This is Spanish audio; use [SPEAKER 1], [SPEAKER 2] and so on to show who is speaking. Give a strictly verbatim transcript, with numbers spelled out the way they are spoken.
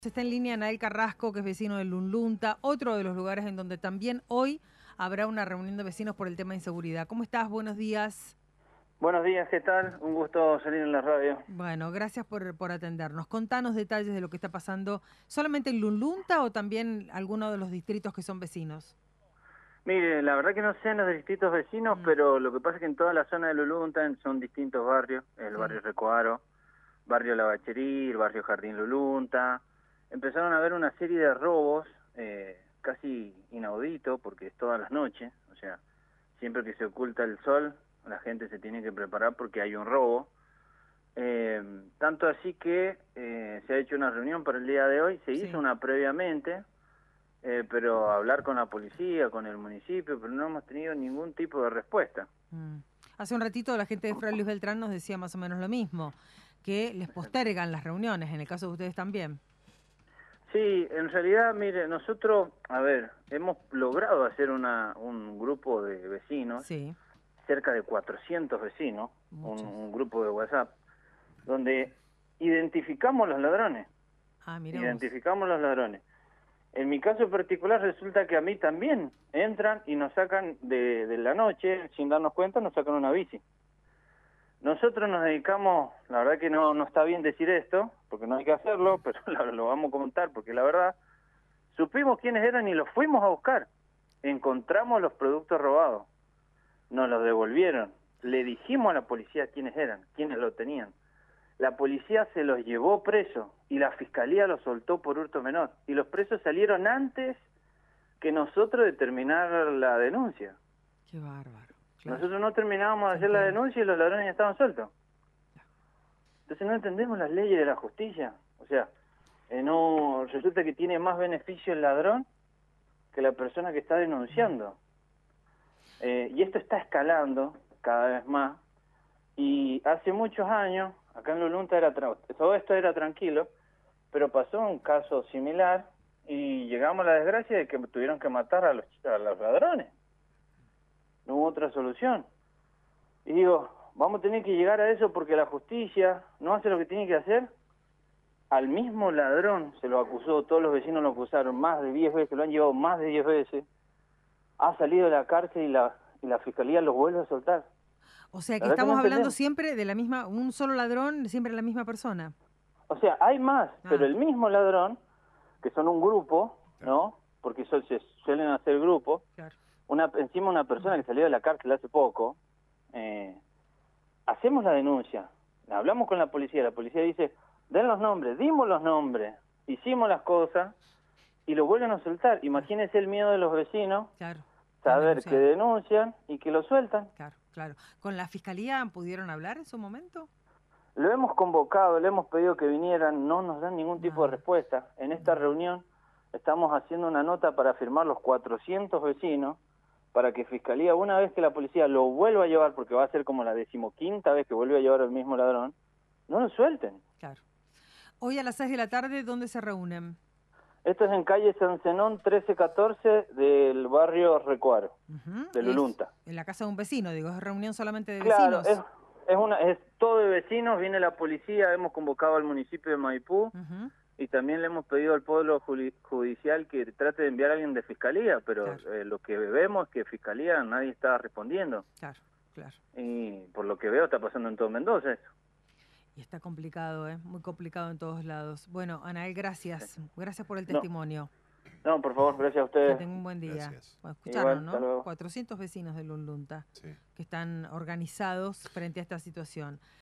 [SPEAKER 1] Está en línea Anael Carrasco, que es vecino de Lunlunta, otro de los lugares en donde también hoy habrá una reunión de vecinos por el tema de inseguridad. ¿Cómo estás? Buenos días.
[SPEAKER 2] Buenos días, ¿qué tal? Un gusto salir en la radio.
[SPEAKER 1] Bueno, gracias por, por atendernos. Contanos detalles de lo que está pasando, ¿solamente en Lunlunta o también alguno de los distritos que son vecinos?
[SPEAKER 2] Mire, la verdad que no sé en los distintos vecinos,
[SPEAKER 1] Mm,
[SPEAKER 2] pero lo que pasa es que en toda la zona de Lulunta son distintos barrios, el
[SPEAKER 1] sí,
[SPEAKER 2] barrio Recoaro, barrio La Bacherí, el barrio Jardín Lulunta. Empezaron a haber una serie de robos, eh, casi inaudito, porque es todas las noches, o sea, siempre que se oculta el sol, la gente se tiene que preparar porque hay un robo. Eh, tanto así que eh, se ha hecho una reunión para el día de hoy, se hizo
[SPEAKER 1] sí.
[SPEAKER 2] una previamente. Eh, pero hablar con la policía, con el municipio, pero no hemos tenido ningún tipo de respuesta.
[SPEAKER 1] Mm. Hace un ratito la gente de Fray Luis Beltrán nos decía más o menos lo mismo, que les postergan las reuniones, en el caso de ustedes también.
[SPEAKER 2] Sí, en realidad, mire, nosotros, a ver, hemos logrado hacer una, un grupo de vecinos,
[SPEAKER 1] Sí,
[SPEAKER 2] cerca de cuatrocientos vecinos, un,
[SPEAKER 1] muchos.
[SPEAKER 2] un grupo de WhatsApp, donde identificamos los ladrones,
[SPEAKER 1] Ah, mira vos.
[SPEAKER 2] identificamos los ladrones. En mi caso particular resulta que a mí también entran y nos sacan de, de la noche, sin darnos cuenta, nos sacan una bici. Nosotros nos dedicamos, la verdad que no, no está bien decir esto, porque no hay que hacerlo, pero lo, lo vamos a comentar, porque la verdad, supimos quiénes eran y los fuimos a buscar. Encontramos los productos robados, nos los devolvieron, le dijimos a la policía quiénes eran, quiénes lo tenían. La policía se los llevó presos y la fiscalía los soltó por hurto menor. Y los presos salieron antes que nosotros de terminar la denuncia.
[SPEAKER 1] Qué bárbaro, claro,
[SPEAKER 2] Nosotros no terminábamos de
[SPEAKER 1] se
[SPEAKER 2] hacer la
[SPEAKER 1] entiende.
[SPEAKER 2] denuncia y los ladrones ya estaban sueltos. Entonces no entendemos las leyes de la justicia. O sea, eh, no resulta que tiene más beneficio el ladrón que la persona que está
[SPEAKER 1] Mm.
[SPEAKER 2] denunciando. Eh, y esto está escalando cada vez más. Y hace muchos años, acá en Lulunta era tra- todo esto era tranquilo, pero pasó un caso similar y llegamos a la desgracia de que tuvieron que matar a los, a los ladrones. No hubo otra solución. Y digo, vamos a tener que llegar a eso porque la justicia no hace lo que tiene que hacer. Al mismo ladrón se lo acusó, todos los vecinos lo acusaron más de diez veces, lo han llevado más de diez veces, ha salido de la cárcel y la, y la fiscalía los vuelve a soltar.
[SPEAKER 1] O sea
[SPEAKER 2] La
[SPEAKER 1] que
[SPEAKER 2] verdad que no
[SPEAKER 1] estamos hablando
[SPEAKER 2] entendemos.
[SPEAKER 1] siempre de la misma, un solo ladrón, siempre la misma persona.
[SPEAKER 2] O sea, hay más, pero
[SPEAKER 1] Ah,
[SPEAKER 2] el mismo ladrón, que son un grupo,
[SPEAKER 1] claro,
[SPEAKER 2] ¿no? Porque so- se suelen hacer grupos,
[SPEAKER 1] claro.
[SPEAKER 2] una, encima una persona que salió de la cárcel hace poco, eh, hacemos la denuncia, hablamos con la policía, la policía dice, den los nombres, dimos los nombres, hicimos las cosas y lo vuelven a soltar.
[SPEAKER 1] Claro,
[SPEAKER 2] Imagínense el miedo de los vecinos,
[SPEAKER 1] claro, que han
[SPEAKER 2] saber que
[SPEAKER 1] denunciado.
[SPEAKER 2] denuncian y que lo sueltan.
[SPEAKER 1] Claro, claro. ¿Con la fiscalía pudieron hablar en su momento?
[SPEAKER 2] Lo hemos convocado, le hemos pedido que vinieran, no nos dan ningún tipo de
[SPEAKER 1] Nada.
[SPEAKER 2] respuesta. En esta reunión estamos haciendo una nota para firmar los cuatrocientos vecinos para que Fiscalía, una vez que la policía lo vuelva a llevar, porque va a ser como la decimoquinta vez que vuelve a llevar al mismo ladrón, no lo suelten.
[SPEAKER 1] Claro. Hoy a las seis de la tarde, ¿dónde se reúnen?
[SPEAKER 2] Esto es en calle San Zenón trece catorce del barrio Recuaro,
[SPEAKER 1] Ujú.
[SPEAKER 2] de
[SPEAKER 1] Es
[SPEAKER 2] Lulunta.
[SPEAKER 1] en la casa de un vecino, digo, es reunión solamente de
[SPEAKER 2] Claro, es,
[SPEAKER 1] vecinos.
[SPEAKER 2] es, una, es todo de vecinos, viene la policía, hemos convocado al municipio de Maipú,
[SPEAKER 1] Ujú.
[SPEAKER 2] y también le hemos pedido al Poder Juli- Judicial que trate de enviar a alguien de Fiscalía, pero
[SPEAKER 1] Claro,
[SPEAKER 2] eh, lo que vemos es que Fiscalía nadie está respondiendo.
[SPEAKER 1] claro, claro.
[SPEAKER 2] Y por lo que veo está pasando en todo Mendoza eso.
[SPEAKER 1] Y está complicado, ¿eh? Muy complicado en todos lados. Bueno, Anael,
[SPEAKER 2] Sí.
[SPEAKER 1] gracias. Gracias por el
[SPEAKER 2] No,
[SPEAKER 1] testimonio.
[SPEAKER 2] no, por favor, gracias a
[SPEAKER 1] Que
[SPEAKER 2] ustedes.
[SPEAKER 1] tenga un buen día.
[SPEAKER 3] Gracias.
[SPEAKER 1] Bueno,
[SPEAKER 2] Igual,
[SPEAKER 1] escucharon,
[SPEAKER 2] hasta
[SPEAKER 1] ¿no?
[SPEAKER 2] luego.
[SPEAKER 1] cuatrocientos vecinos de Lunlunta
[SPEAKER 3] Sí.
[SPEAKER 1] que están organizados frente a esta situación.